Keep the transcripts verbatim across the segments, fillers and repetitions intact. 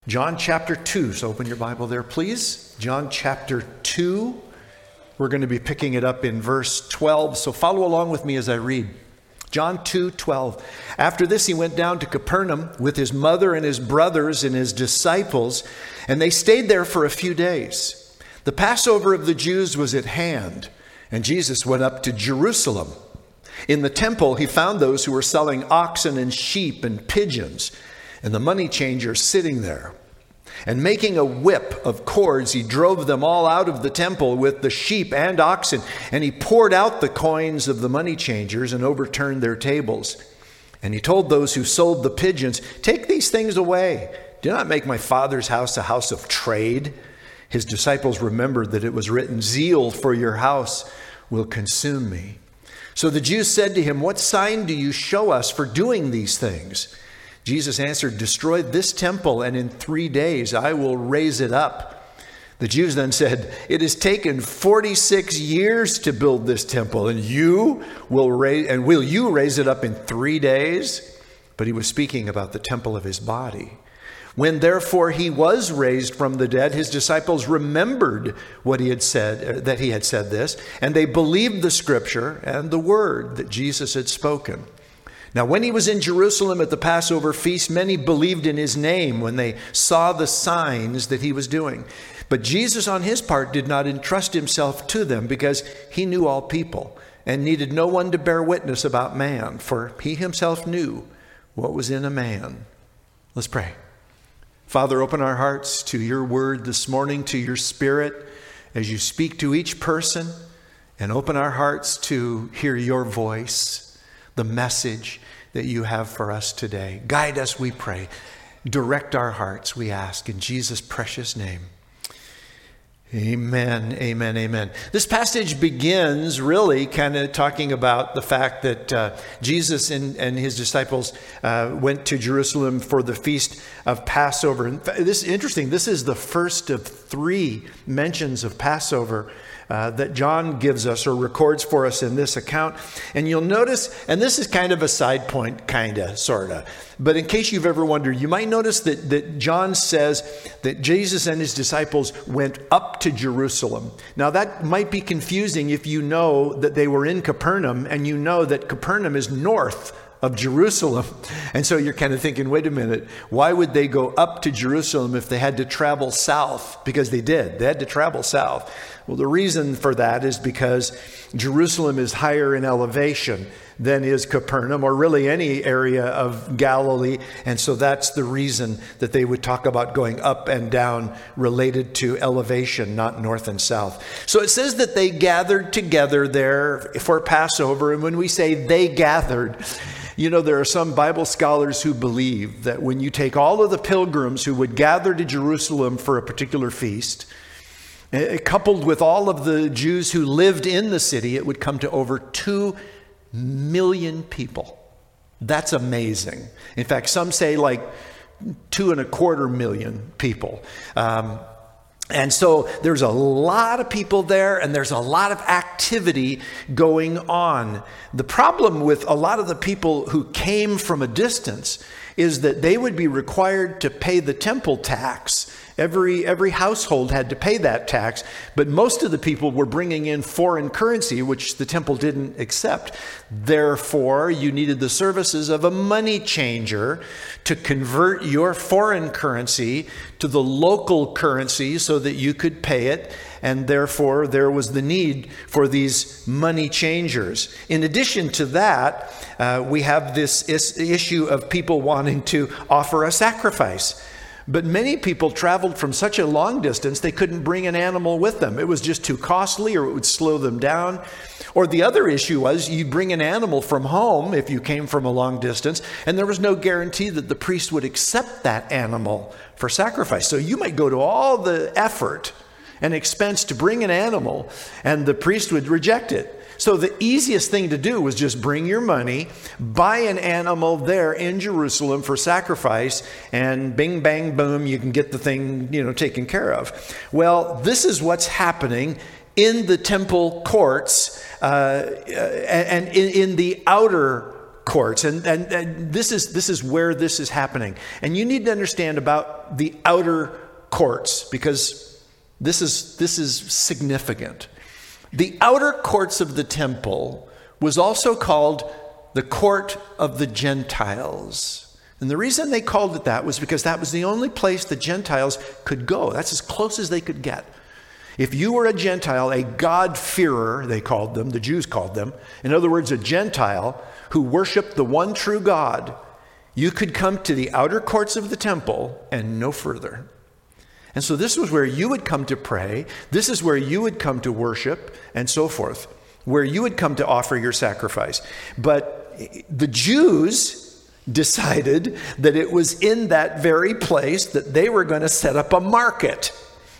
John chapter two. So open your Bible there, please. John chapter two. We're going to be picking it up in verse twelve. So follow along with me as I read. John two twelve. After this, he went down to Capernaum with his mother and his brothers and his disciples, and they stayed there for a few days. The Passover of the Jews was at hand, and Jesus went up to Jerusalem. In the temple, he found those who were selling oxen and sheep and pigeons, and the money changers sitting there. And making a whip of cords, he drove them all out of the temple with the sheep and oxen. And he poured out the coins of the money changers and overturned their tables. And he told those who sold the pigeons, "Take these things away. Do not make my Father's house a house of trade." His disciples remembered that it was written, "Zeal for your house will consume me." So the Jews said to him, "What sign do you show us for doing these things?" Jesus answered, "Destroy this temple, and in three days I will raise it up." The Jews then said, "It has taken forty-six years to build this temple, and you will raise, and will you raise it up in three days?" But he was speaking about the temple of his body. When therefore he was raised from the dead, his disciples remembered what he had said, that he had said this, and they believed the scripture and the word that Jesus had spoken. Now, when he was in Jerusalem at the Passover feast, many believed in his name when they saw the signs that he was doing. But Jesus, on his part, did not entrust himself to them because he knew all people and needed no one to bear witness about man, for he himself knew what was in a man. Let's pray. Father, open our hearts to your word this morning, to your spirit, as you speak to each person, and open our hearts to hear your voice, the message that you have for us today. Guide us, we pray. Direct our hearts, we ask, in Jesus' precious name. Amen, amen, amen. This passage begins really kind of talking about the fact that uh, Jesus and, and his disciples uh, went to Jerusalem for the feast of Passover. And this is interesting. This is the first of three mentions of Passover Uh, that John gives us or records for us in this account. And you'll notice, and this is kind of a side point, kind of, sort of. But in case you've ever wondered, you might notice that, that John says that Jesus and his disciples went up to Jerusalem. Now that might be confusing if you know that they were in Capernaum and you know that Capernaum is north of Jerusalem. And so you're kind of thinking, wait a minute, why would they go up to Jerusalem if they had to travel south? Because they did. They had to travel south. Well, the reason for that is because Jerusalem is higher in elevation than is Capernaum, or really any area of Galilee. And so that's the reason that they would talk about going up and down related to elevation, not north and south. So it says that they gathered together there for Passover. And when we say they gathered, you know, there are some Bible scholars who believe that when you take all of the pilgrims who would gather to Jerusalem for a particular feast, coupled with all of the Jews who lived in the city, it would come to over two million people. That's amazing. In fact, some say like two and a quarter million people. Um, And so there's a lot of people there, and there's a lot of activity going on. The problem with a lot of the people who came from a distance is that they would be required to pay the temple tax. Every, every household had to pay that tax, but most of the people were bringing in foreign currency, which the temple didn't accept. Therefore, you needed the services of a money changer to convert your foreign currency to the local currency so that you could pay it. And therefore, there was the need for these money changers. In addition to that, uh, we have this is- issue of people wanting to offer a sacrifice. But many people traveled from such a long distance, they couldn't bring an animal with them. It was just too costly, or it would slow them down. Or the other issue was you'd bring an animal from home if you came from a long distance, and there was no guarantee that the priest would accept that animal for sacrifice. So you might go to all the effort and expense to bring an animal, and the priest would reject it. So the easiest thing to do was just bring your money, buy an animal there in Jerusalem for sacrifice, and bing, bang, boom, you can get the thing, you know, taken care of. Well, this is what's happening in the temple courts uh, and in, in the outer courts. And, and, and this is this is where this is happening. And you need to understand about the outer courts, because this is this is significant. The outer courts of the temple was also called the court of the Gentiles. And the reason they called it that was because that was the only place the Gentiles could go. That's as close as they could get. If you were a Gentile, a God-fearer, they called them, the Jews called them, in other words, a Gentile who worshiped the one true God, you could come to the outer courts of the temple and no further. And so this was where you would come to pray. This is where you would come to worship and so forth, where you would come to offer your sacrifice. But the Jews decided that it was in that very place that they were going to set up a market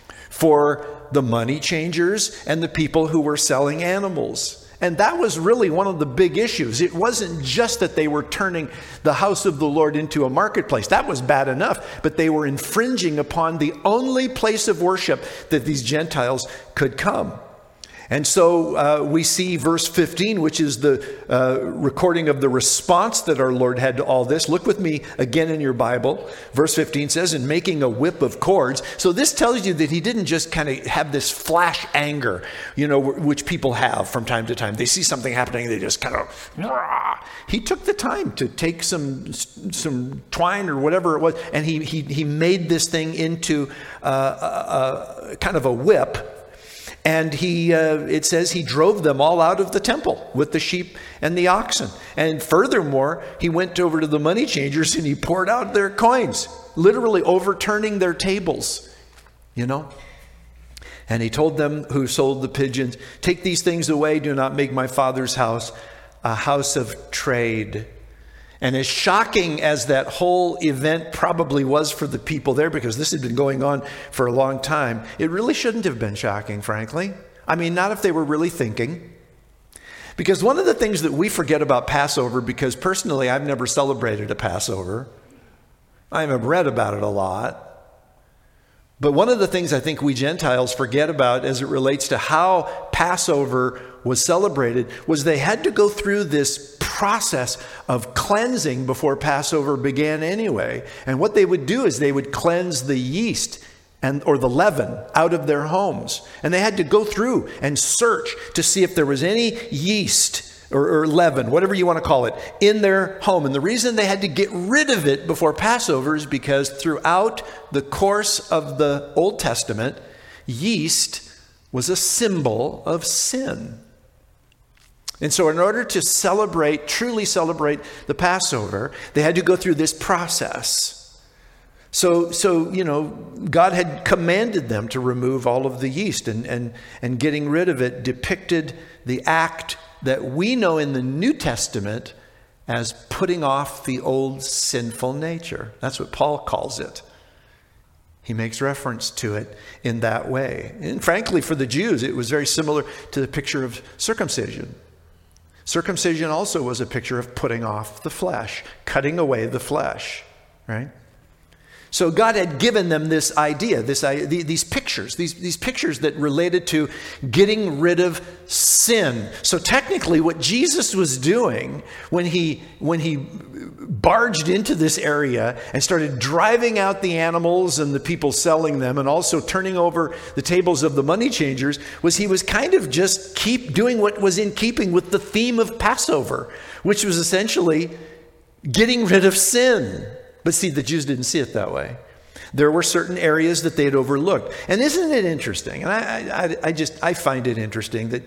for the money changers and the people who were selling animals. And that was really one of the big issues. It wasn't just that they were turning the house of the Lord into a marketplace. That was bad enough. But they were infringing upon the only place of worship that these Gentiles could come. And so uh, we see verse fifteen, which is the uh, recording of the response that our Lord had to all this. Look with me again in your Bible. Verse fifteen says, "In making a whip of cords." So this tells you that he didn't just kind of have this flash anger, you know, which people have from time to time. They see something happening, they just kind of, rah. He took the time to take some some twine or whatever it was, and he he he made this thing into uh, a, a kind of a whip. And he, uh, it says he drove them all out of the temple with the sheep and the oxen. And furthermore, he went over to the money changers and he poured out their coins, literally overturning their tables, you know. And he told them who sold the pigeons, "Take these things away. Do not make my Father's house a house of trade." And as shocking as that whole event probably was for the people there, because this had been going on for a long time, it really shouldn't have been shocking, frankly. I mean, not if they were really thinking. Because one of the things that we forget about Passover, because personally I've never celebrated a Passover. I have read about it a lot. But one of the things I think we Gentiles forget about as it relates to how Passover was celebrated was they had to go through this process of cleansing before Passover began anyway. And what they would do is they would cleanse the yeast and or the leaven out of their homes. And they had to go through and search to see if there was any yeast or, or leaven, whatever you want to call it, in their home. And the reason they had to get rid of it before Passover is because throughout the course of the Old Testament, yeast was a symbol of sin. And so in order to celebrate, truly celebrate the Passover, they had to go through this process. So, so you know, God had commanded them to remove all of the yeast, and, and, and getting rid of it depicted the act that we know in the New Testament as putting off the old sinful nature. That's what Paul calls it. He makes reference to it in that way. And frankly, for the Jews, it was very similar to the picture of circumcision. Circumcision also was a picture of putting off the flesh, cutting away the flesh, right? So God had given them this idea, this these pictures, these, these pictures that related to getting rid of sin. So technically what Jesus was doing when he, when he barged into this area and started driving out the animals and the people selling them and also turning over the tables of the money changers was he was kind of just keep doing what was in keeping with the theme of Passover, which was essentially getting rid of sin. But see, the Jews didn't see it that way. There were certain areas that they had overlooked. And isn't it interesting? And I, I, I just, I find it interesting that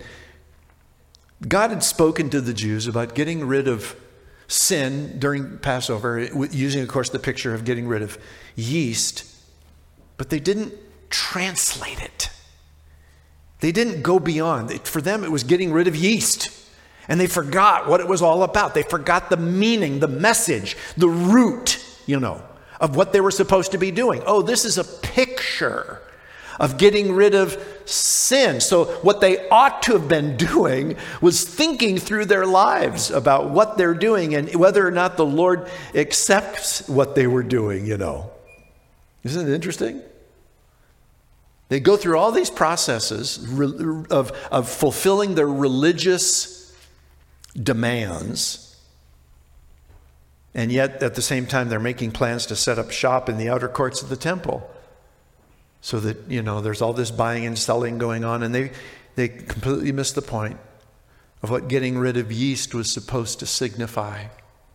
God had spoken to the Jews about getting rid of sin during Passover, using, of course, the picture of getting rid of yeast, but they didn't translate it. They didn't go beyond. For them, it was getting rid of yeast. And they forgot what it was all about. They forgot the meaning, the message, the root, you know, of what they were supposed to be doing. Oh, this is a picture of getting rid of sin. So what they ought to have been doing was thinking through their lives about what they're doing and whether or not the Lord accepts what they were doing, you know. Isn't it interesting? They go through all these processes of, of fulfilling their religious demands, And yet, at the same time, they're making plans to set up shop in the outer courts of the temple. So that, you know, there's all this buying and selling going on, and they, they completely miss the point of what getting rid of yeast was supposed to signify.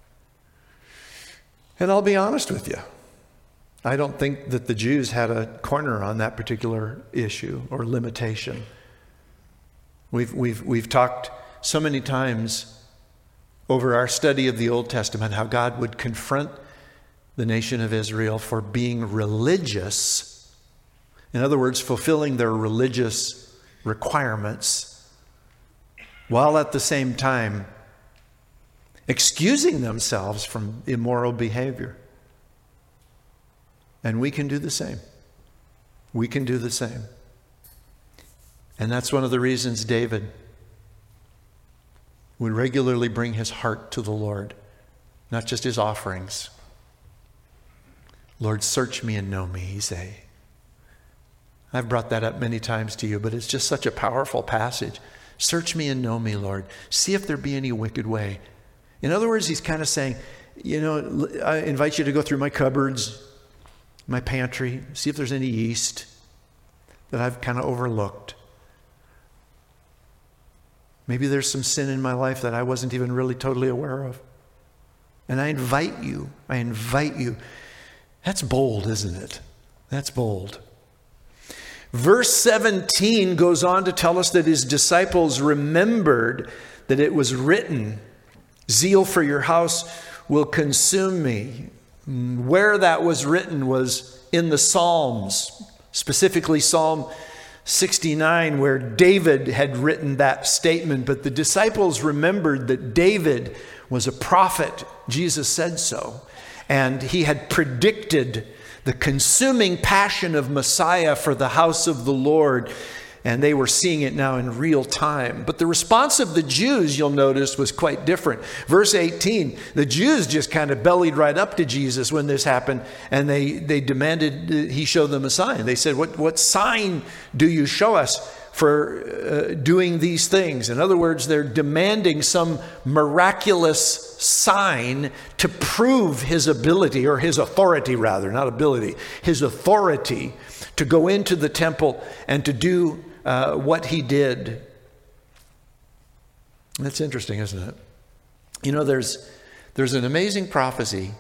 And I'll be honest with you. I don't think that the Jews had a corner on that particular issue or limitation. We've, we've, we've talked so many times over our study of the Old Testament how God would confront the nation of Israel for being religious. In other words, fulfilling their religious requirements, while at the same time excusing themselves from immoral behavior. And we can do the same. We can do the same. And that's one of the reasons David would regularly bring his heart to the Lord, not just his offerings. Lord, search me and know me, he say. I've brought that up many times to you, but it's just such a powerful passage. Search me and know me, Lord. See if there be any wicked way. In other words, he's kind of saying, you know, I invite you to go through my cupboards, my pantry, see if there's any yeast that I've kind of overlooked. Maybe there's some sin in my life that I wasn't even really totally aware of. And I invite you, I invite you. That's bold, isn't it? That's bold. Verse seventeen goes on to tell us that his disciples remembered that it was written, zeal for your house will consume me. Where that was written was in the Psalms, specifically Psalm sixty-nine, where David had written that statement. But the disciples remembered that David was a prophet. Jesus said so. And he had predicted the consuming passion of Messiah for the house of the Lord. And they were seeing it now in real time. But the response of the Jews, you'll notice, was quite different. Verse eighteen, the Jews just kind of bellied right up to Jesus when this happened. And they, they demanded he show them a sign. They said, what, what sign do you show us for uh, doing these things? In other words, they're demanding some miraculous sign to prove his ability, or his authority rather, not ability, his authority to go into the temple and to do uh, what he did. That's interesting, isn't it? You know, there's there's an amazing prophecy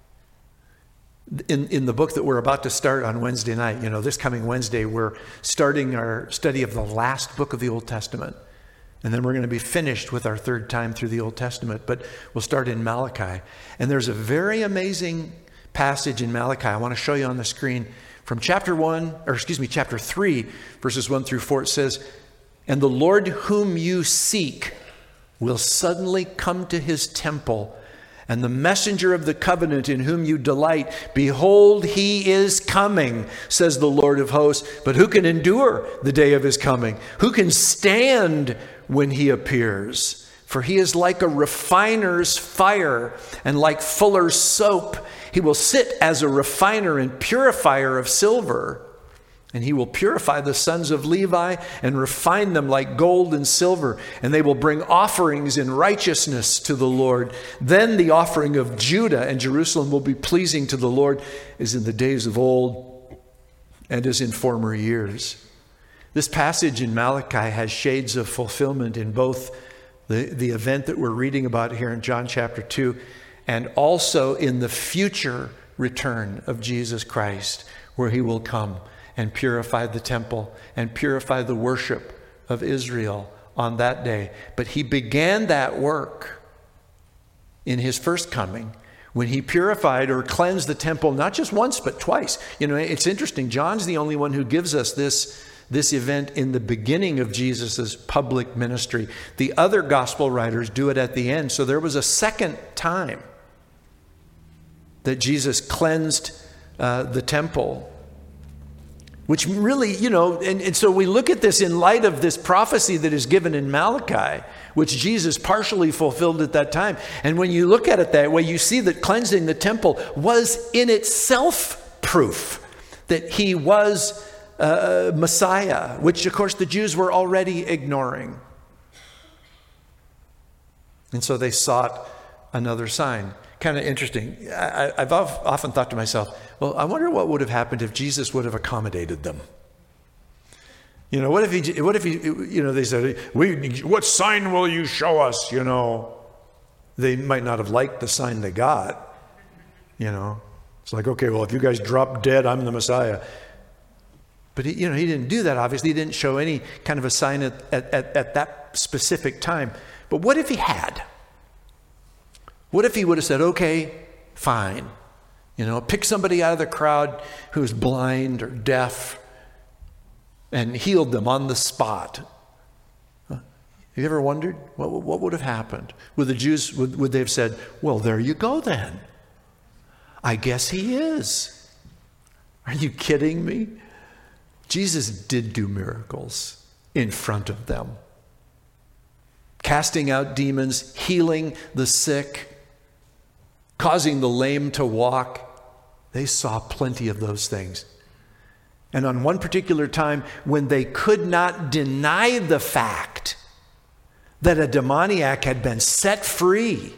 in, in the book that we're about to start on Wednesday night. You know, this coming Wednesday, we're starting our study of the last book of the Old Testament. And then we're going to be finished with our third time through the Old Testament. But we'll start in Malachi. And there's a very amazing passage in Malachi I want to show you on the screen. From chapter one, or excuse me, chapter three, verses one through four, it says, "And the Lord whom you seek will suddenly come to his temple, and the messenger of the covenant in whom you delight, behold, he is coming, says the Lord of hosts. But who can endure the day of his coming? Who can stand when he appears? For he is like a refiner's fire, and like fuller's soap. He will sit as a refiner and purifier of silver. And he will purify the sons of Levi and refine them like gold and silver. And they will bring offerings in righteousness to the Lord. Then the offering of Judah and Jerusalem will be pleasing to the Lord, as in the days of old and as in former years." This passage in Malachi has shades of fulfillment in both the, the event that we're reading about here in John chapter two, and also in the future return of Jesus Christ, where he will come and purify the temple and purify the worship of Israel on that day. But he began that work in his first coming, when he purified or cleansed the temple, not just once, but twice. You know, it's interesting. John's the only one who gives us this, this event in the beginning of Jesus's public ministry. The other gospel writers do it at the end. So there was a second time that Jesus cleansed uh, the temple, which really, you know, and, and so we look at this in light of this prophecy that is given in Malachi, which Jesus partially fulfilled at that time. And when you look at it that way, you see that cleansing the temple was in itself proof that he was uh, Messiah, which of course the Jews were already ignoring. And so they sought another sign. kind of interesting. I, I've often thought to myself, well, I wonder what would have happened if Jesus would have accommodated them. You know, what if he, what if he, you know, they said, we, what sign will you show us, you know? They might not have liked the sign they got, you know. It's like, okay, well, if you guys drop dead, I'm the Messiah. But, he, you know, he didn't do that, obviously. He didn't show any kind of a sign at, at, at, at that specific time. But what if he had? What if he would have said, okay, fine. You know, pick somebody out of the crowd who's blind or deaf and healed them on the spot. Have you ever wondered what, what would have happened? Would the Jews, would, would they have said, well, there you go then. I guess he is. Are you kidding me? Jesus did do miracles in front of them. Casting out demons, healing the sick, causing the lame to walk. They saw plenty of those things. And on one particular time, when they could not deny the fact that a demoniac had been set free,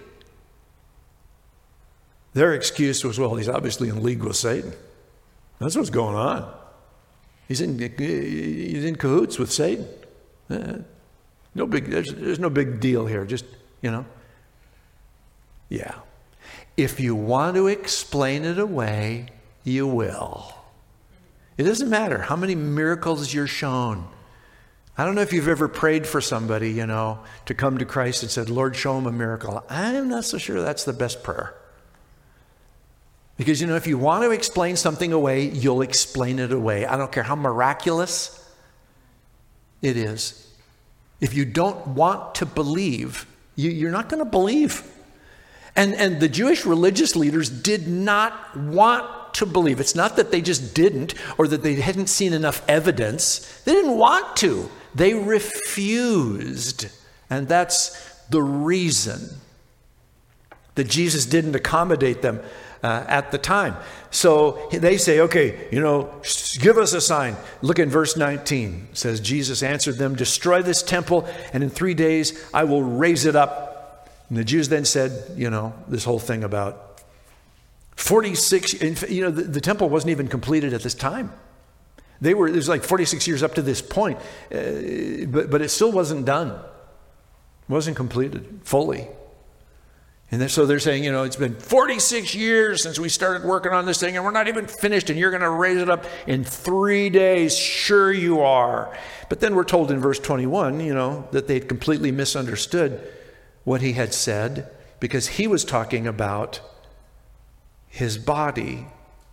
their excuse was, well, he's obviously in league with Satan. That's what's going on. He's in, he's in cahoots with Satan. Uh, no big, there's, there's no big deal here. Just, you know. Yeah. If you want to explain it away, you will. It doesn't matter how many miracles you're shown. I don't know if you've ever prayed for somebody, you know, to come to Christ and said, Lord, show him a miracle. I'm not so sure that's the best prayer. Because, you know, if you want to explain something away, you'll explain it away. I don't care how miraculous it is. If you don't want to believe, you, you're not going to believe. And, and the Jewish religious leaders did not want to believe. It's not that they just didn't or that they hadn't seen enough evidence. They didn't want to. They refused. And that's the reason that Jesus didn't accommodate them uh, at the time. So they say, okay, you know, give us a sign. Look in verse nineteen. It says, Jesus answered them, destroy this temple, and in three days I will raise it up. And the Jews then said, you know, this whole thing about forty-six, you know, the, the temple wasn't even completed at this time. They were, it was like forty-six years up to this point, uh, but, but it still wasn't done. It wasn't completed fully. And then, so they're saying, you know, it's been forty-six years since we started working on this thing and we're not even finished and you're going to raise it up in three days. Sure you are. But then we're told in verse twenty-one, you know, that they'd completely misunderstood what he had said because he was talking about his body.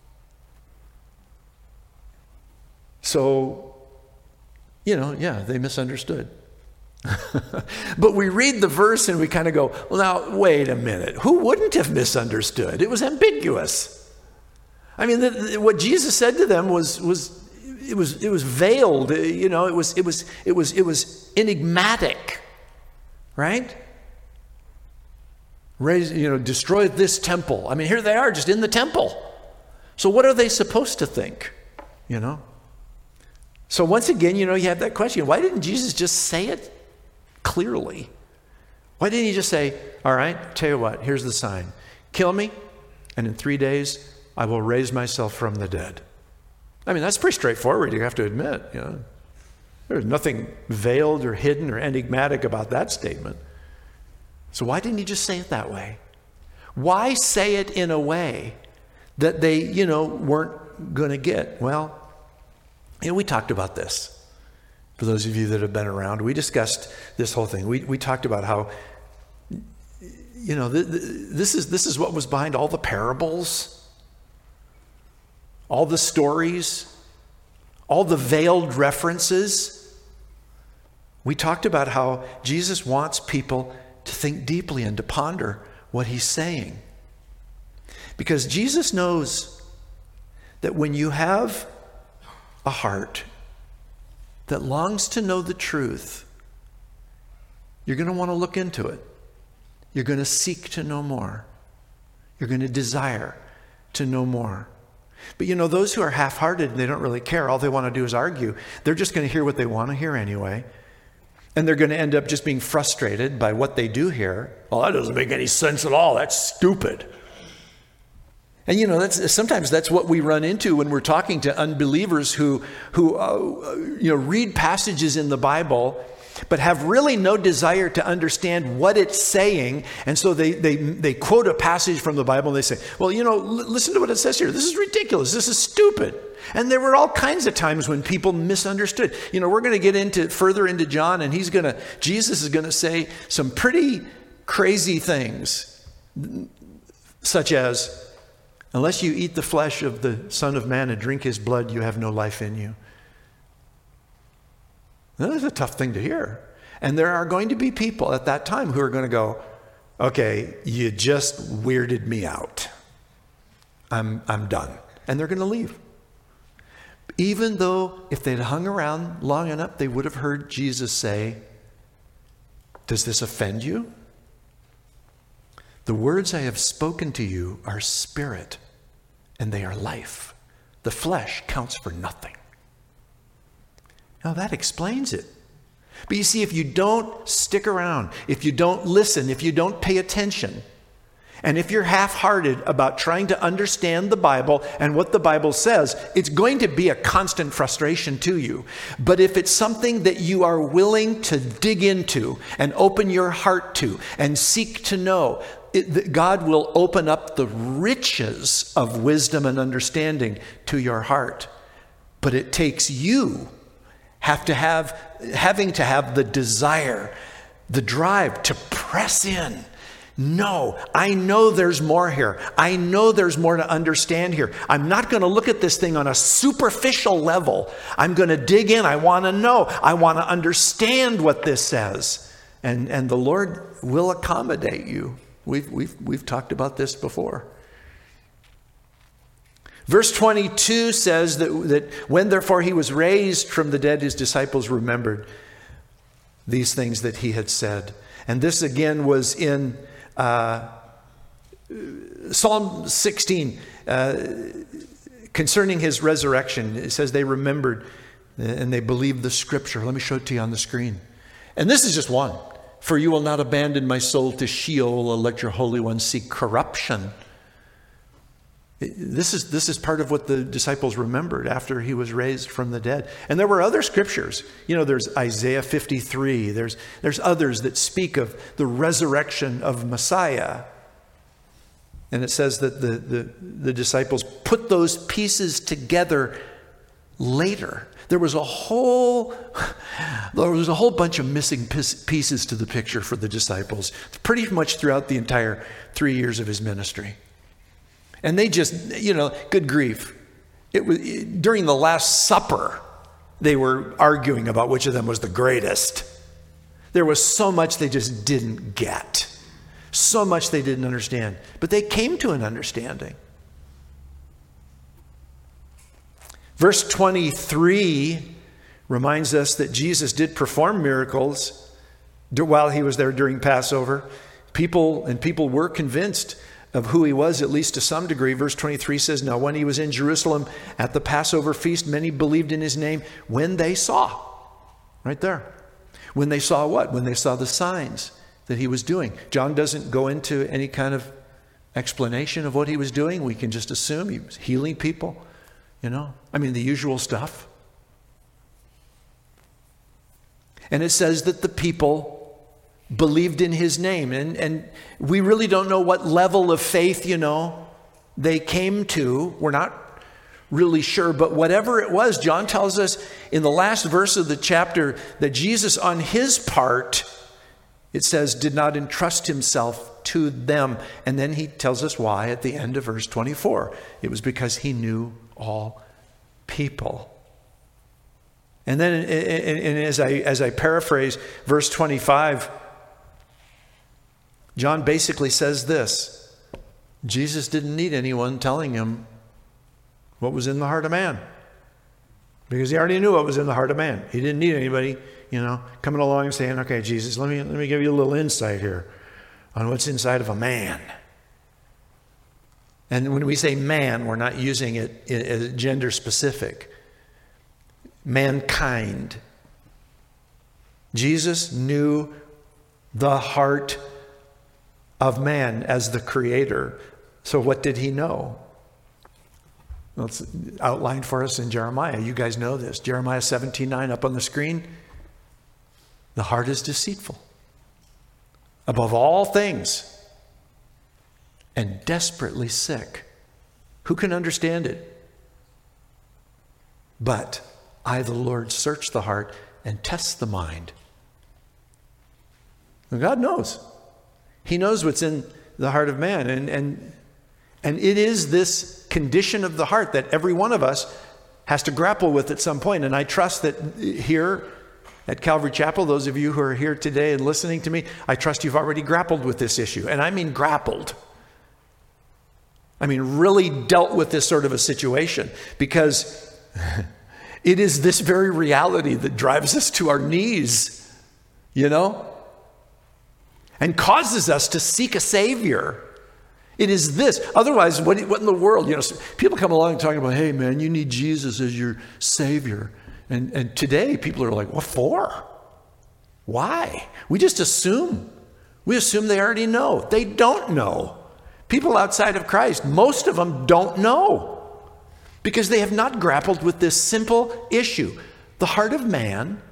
So, you know, yeah, they misunderstood. But we read the verse and we kind of go, well, now, wait a minute. Who wouldn't have misunderstood? It was ambiguous. I mean, the, the, what Jesus said to them was, was, it was, it was veiled. You know, it was, it was, it was, it was enigmatic, right? Raise, you know, destroy this temple. I mean, here they are just in the temple. So what are they supposed to think? You know? So once again, you know, you have that question. Why didn't Jesus just say it clearly? Why didn't he just say, all right, tell you what, here's the sign. Kill me, and in three days, I will raise myself from the dead. I mean, that's pretty straightforward, you have to admit. You know? There's nothing veiled or hidden or enigmatic about that statement. So why didn't he just say it that way? Why say it in a way that they, you know, weren't going to get? Well, you know, we talked about this. For those of you that have been around, we discussed this whole thing. We we talked about how, you know, th- th- this is this is what was behind all the parables, all the stories, all the veiled references. We talked about how Jesus wants people to think deeply and to ponder what he's saying. Because Jesus knows that when you have a heart that longs to know the truth, you're going to want to look into it. You're going to seek to know more. You're going to desire to know more. But you know, those who are half-hearted and they don't really care, all they want to do is argue. They're just going to hear what they want to hear anyway. And they're going to end up just being frustrated by what they do hear. Well, that doesn't make any sense at all. That's stupid. And you know, that's sometimes that's what we run into when we're talking to unbelievers who who uh, you know read passages in the Bible but have really no desire to understand what it's saying. And so they they they quote a passage from the Bible and they say, well, you know, l- listen to what it says here. This is ridiculous. This is stupid. And there were all kinds of times when people misunderstood. You know, we're going to get into further into John, and he's going to Jesus is going to say some pretty crazy things, such as, unless you eat the flesh of the Son of Man and drink his blood, you have no life in you. That's a tough thing to hear. And there are going to be people at that time who are going to go, okay, you just weirded me out. I'm, I'm done. And they're going to leave. Even though if they'd hung around long enough, they would have heard Jesus say, does this offend you? The words I have spoken to you are spirit, and they are life. The flesh counts for nothing. Now that explains it. But you see, if you don't stick around, if you don't listen, if you don't pay attention, and if you're half-hearted about trying to understand the Bible and what the Bible says, it's going to be a constant frustration to you. But if it's something that you are willing to dig into and open your heart to and seek to know, it, God will open up the riches of wisdom and understanding to your heart. But it takes you have to have, having to have the desire, the drive to press in. No, I know there's more here. I know there's more to understand here. I'm not going to look at this thing on a superficial level. I'm going to dig in. I want to know. I want to understand what this says. And, and the Lord will accommodate you. We've, we've, we've talked about this before. Verse twenty-two says that, that when therefore he was raised from the dead, his disciples remembered these things that he had said. And this again was in uh, Psalm sixteen uh, concerning his resurrection. It says they remembered and they believed the scripture. Let me show it to you on the screen. And this is just one. For you will not abandon my soul to Sheol, or let your Holy One see corruption. This is, this is part of what the disciples remembered after he was raised from the dead. And there were other scriptures. You know, there's Isaiah fifty-three. There's, there's others that speak of the resurrection of Messiah. And it says that the, the, the disciples put those pieces together later. There was a whole, there was a whole bunch of missing pieces to the picture for the disciples, pretty much throughout the entire three years of his ministry. And they just, you know, good grief. It was during the Last Supper, they were arguing about which of them was the greatest. There was so much they just didn't get. So much they didn't understand. But they came to an understanding. Verse twenty-three reminds us that Jesus did perform miracles while he was there during Passover. People and people were convinced of who he was, at least to some degree. Verse twenty-three says, now when he was in Jerusalem at the Passover feast, many believed in his name when they saw. Right there. When they saw what? When they saw the signs that he was doing. John doesn't go into any kind of explanation of what he was doing. We can just assume he was healing people. You know, I mean, the usual stuff. And it says that the people believed in his name. And, and we really don't know what level of faith, you know, they came to. We're not really sure. But whatever it was, John tells us in the last verse of the chapter that Jesus, on his part, it says, did not entrust himself to them. And then he tells us why at the end of verse twenty-four. It was because he knew all people. And then and, and as I as I paraphrase verse twenty-five, John basically says this: Jesus didn't need anyone telling him what was in the heart of man, because he already knew what was in the heart of man. He didn't need anybody, you know, coming along and saying, okay, Jesus, let me let me give you a little insight here on what's inside of a man. And when we say man, we're not using it as gender specific. Mankind. Jesus knew the heart of man as the creator. So what did he know? Well, it's outlined for us in Jeremiah. You guys know this. Jeremiah seventeen nine up on the screen. The heart is deceitful above all things and desperately sick. Who can understand it? But I, the Lord, search the heart and test the mind. And God knows. He knows what's in the heart of man. And, and, and it is this condition of the heart that every one of us has to grapple with at some point. And I trust that here at Calvary Chapel, those of you who are here today and listening to me, I trust you've already grappled with this issue. And I mean grappled. I mean really dealt with this sort of a situation, because it is this very reality that drives us to our knees, you know, and causes us to seek a Savior. It is this. Otherwise, what, what in the world? You know, people come along talking about, hey, man, you need Jesus as your Savior. And, and today, people are like, what for? Why? We just assume. We assume they already know. They don't know. People outside of Christ, most of them don't know, because they have not grappled with this simple issue. The heart of man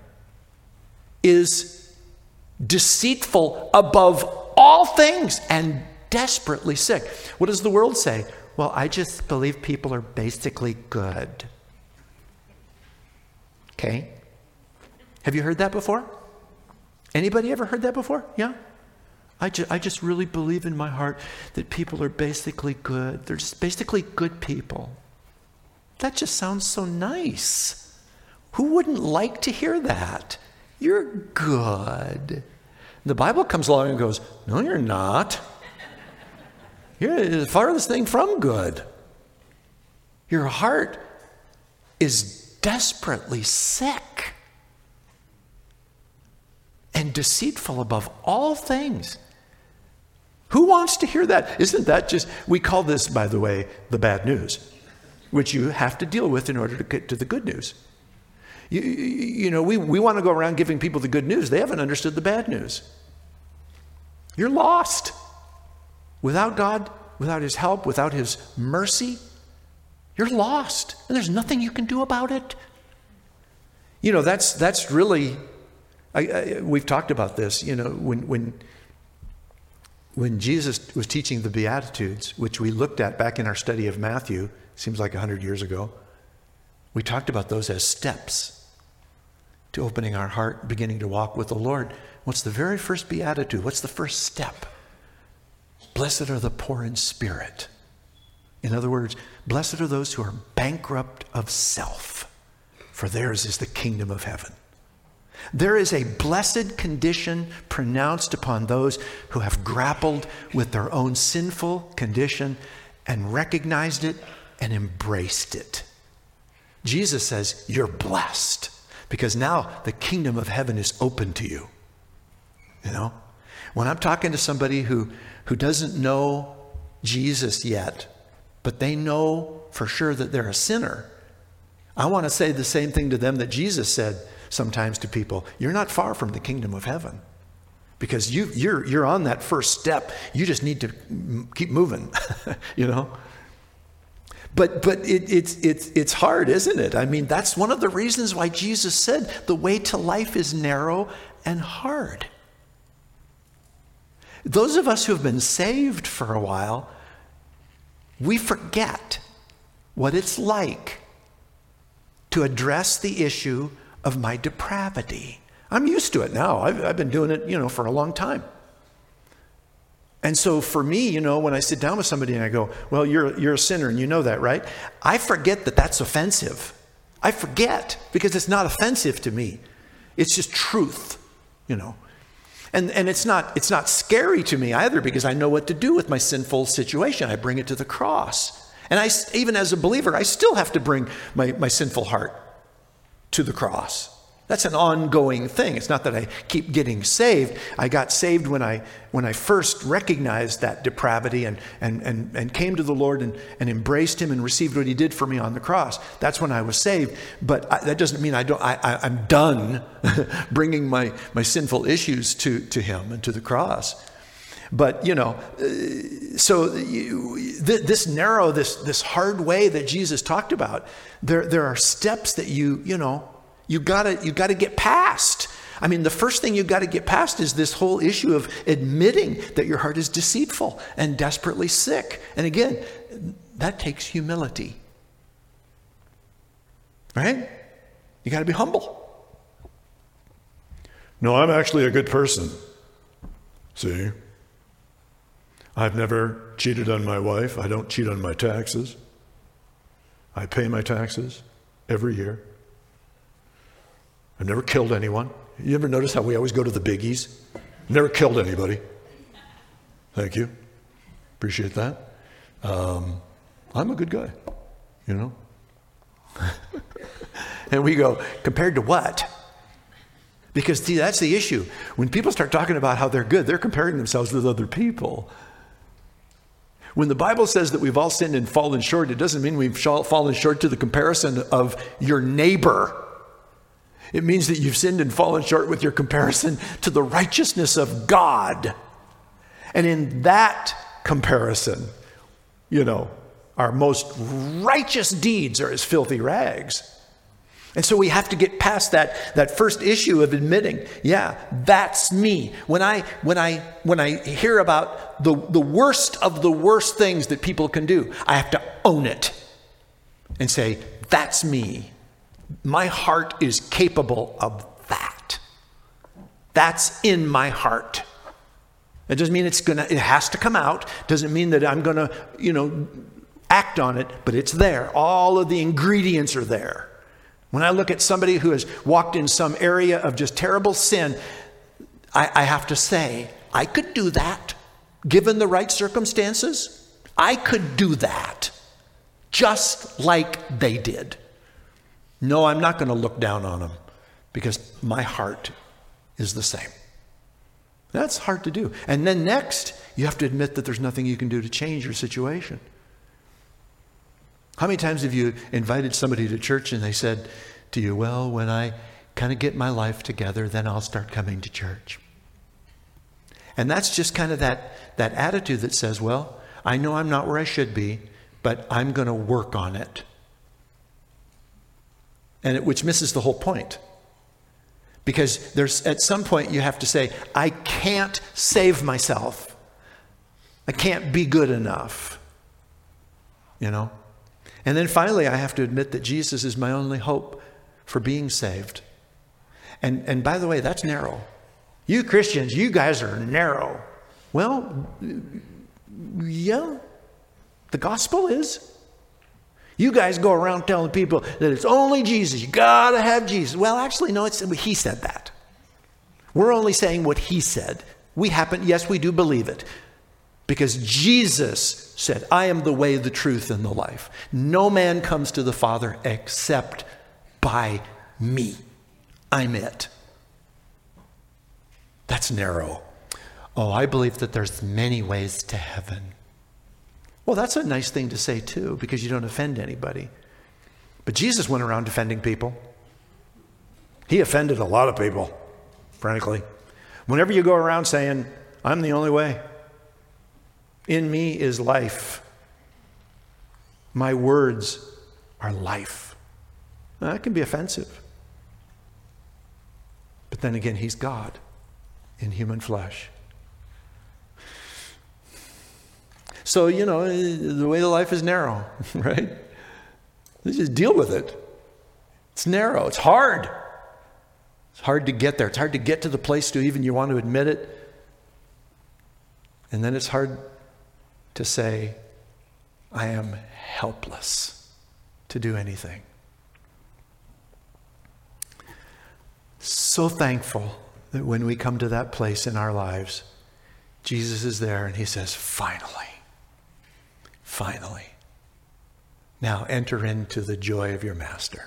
is deceitful above all things and desperately sick. What does the world say? Well, I just believe people are basically good. Okay. Have you heard that before? Anybody ever heard that before? Yeah. I just, I just really believe in my heart that people are basically good. They're just basically good people. That just sounds so nice. Who wouldn't like to hear that? You're good. The Bible comes along and goes, no, you're not. You're the farthest thing from good. Your heart is desperately sick and deceitful above all things. Who wants to hear that? Isn't that just, we call this, by the way, the bad news, which you have to deal with in order to get to the good news. You, you, you know, we, we want to go around giving people the good news. They haven't understood the bad news. You're lost. Without God, without His help, without His mercy, you're lost, and there's nothing you can do about it. You know, that's that's really, I, I, we've talked about this, you know, when, when, when Jesus was teaching the Beatitudes, which we looked at back in our study of Matthew, seems like a hundred years ago, we talked about those as steps to opening our heart, beginning to walk with the Lord. What's the very first Beatitude? What's the first step? Blessed are the poor in spirit. In other words, blessed are those who are bankrupt of self, for theirs is the kingdom of heaven. There is a blessed condition pronounced upon those who have grappled with their own sinful condition and recognized it and embraced it. Jesus says, you're blessed, because now the kingdom of heaven is open to you. You know, when I'm talking to somebody who, who doesn't know Jesus yet, but they know for sure that they're a sinner, I want to say the same thing to them that Jesus said sometimes to people. You're not far from the kingdom of heaven, because you, you're, you're on that first step. You just need to keep moving, you know. But but it, it's, it's, it's hard, isn't it? I mean, that's one of the reasons why Jesus said the way to life is narrow and hard. Those of us who have been saved for a while, we forget what it's like to address the issue of my depravity. I'm used to it now. I've, I've been doing it, you know, for a long time. And so for me, you know, when I sit down with somebody and I go, well, you're, you're a sinner and you know that, right? I forget that that's offensive. I forget, because it's not offensive to me. It's just truth, you know. And and it's not it's not scary to me either, because I know what to do with my sinful situation. I bring it to the cross. And I, even as a believer, I still have to bring my, my sinful heart to the cross. That's an ongoing thing. It's not that I keep getting saved. I got saved when I when I first recognized that depravity and and and, and came to the Lord and, and embraced Him and received what He did for me on the cross. That's when I was saved. But I, that doesn't mean I don't. I, I, I'm done bringing my my sinful issues to to Him and to the cross. But, you know, uh, so you, th- this narrow, this this hard way that Jesus talked about, there there are steps that you, you know, you gotta you gotta get past. I mean, the first thing you got to get past is this whole issue of admitting that your heart is deceitful and desperately sick. And again, that takes humility. Right? You got to be humble. No, I'm actually a good person. See? I've never cheated on my wife. I don't cheat on my taxes. I pay my taxes every year. I've never killed anyone. You ever notice how we always go to the biggies? Never killed anybody. Thank you. Appreciate that. Um, I'm a good guy, you know? And we go, compared to what? Because, see, that's the issue. When people start talking about how they're good, they're comparing themselves with other people. When the Bible says that we've all sinned and fallen short, it doesn't mean we've fallen short to the comparison of your neighbor. It means that you've sinned and fallen short with your comparison to the righteousness of God. And in that comparison, you know, our most righteous deeds are as filthy rags. And so we have to get past that, that first issue of admitting, yeah, that's me. When I when I when I hear about the, the worst of the worst things that people can do, I have to own it and say, that's me. My heart is capable of that. That's in my heart. It doesn't mean it's gonna, it has to come out. Doesn't mean that I'm gonna, you know, act on it, but it's there. All of the ingredients are there. When I look at somebody who has walked in some area of just terrible sin, I, I have to say, I could do that. Given the right circumstances, I could do that. Just like they did. No, I'm not going to look down on them because my heart is the same. That's hard to do. And then next, you have to admit that there's nothing you can do to change your situation. How many times have you invited somebody to church and they said to you, well, when I kind of get my life together, then I'll start coming to church. And that's just kind of that, that attitude that says, well, I know I'm not where I should be, but I'm going to work on it. And it, which misses the whole point. Because there's at some point you have to say, I can't save myself. I can't be good enough. You know? And then finally, I have to admit that Jesus is my only hope for being saved. And, and by the way, that's narrow. You Christians, you guys are narrow. Well, yeah, the gospel is. You guys go around telling people that it's only Jesus. You got to have Jesus. Well, actually, no, it's he said that. We're only saying what he said. We happen, yes, we do believe it. Because Jesus said, I am the way, the truth, and the life. No man comes to the Father except by me. I'm it. That's narrow. Oh, I believe that there's many ways to heaven. Well, that's a nice thing to say too, because you don't offend anybody. But Jesus went around defending people. He offended a lot of people, frankly. Whenever you go around saying, I'm the only way. In me is life. My words are life. Now, that can be offensive. But then again, he's God in human flesh. So, you know, the way of life is narrow, right? Let's just deal with it. It's narrow. It's hard. It's hard to get there. It's hard to get to the place to even you want to admit it. And then it's hard to say, I am helpless to do anything. So thankful that when we come to that place in our lives, Jesus is there and he says, finally, finally, now enter into the joy of your master.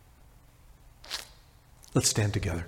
Let's stand together.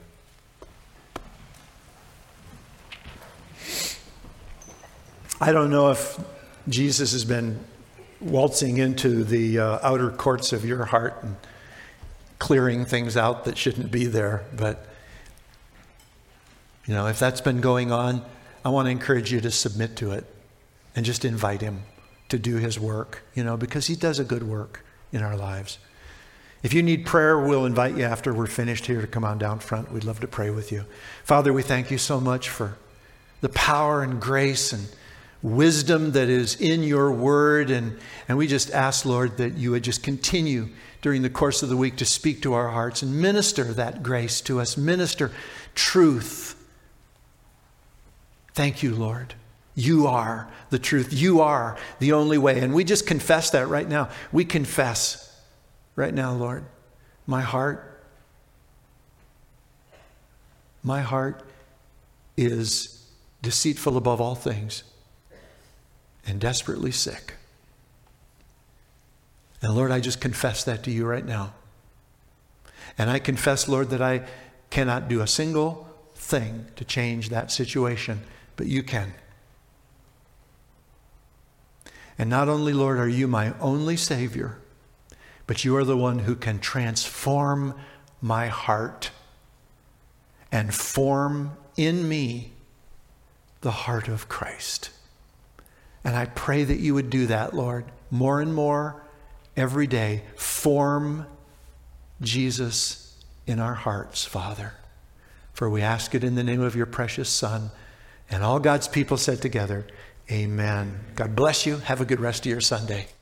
I don't know if Jesus has been waltzing into the uh, outer courts of your heart and clearing things out that shouldn't be there. But, you know, if that's been going on, I want to encourage you to submit to it and just invite him to do his work, you know, because he does a good work in our lives. If you need prayer, we'll invite you after we're finished here to come on down front. We'd love to pray with you. Father, we thank you so much for the power and grace and wisdom that is in your word. And, and we just ask, Lord, that you would just continue during the course of the week to speak to our hearts and minister that grace to us, minister truth. Thank you, Lord. You are the truth. You are the only way. And we just confess that right now. We confess right now, Lord, my heart, my heart is deceitful above all things and desperately sick. And Lord, I just confess that to you right now. And I confess, Lord, that I cannot do a single thing to change that situation, but you can. And not only, Lord, are you my only Savior, but you are the one who can transform my heart and form in me the heart of Christ. And I pray that you would do that, Lord, more and more every day. Form Jesus in our hearts, Father. For we ask it in the name of your precious Son. And all God's people said together, amen. God bless you. Have a good rest of your Sunday.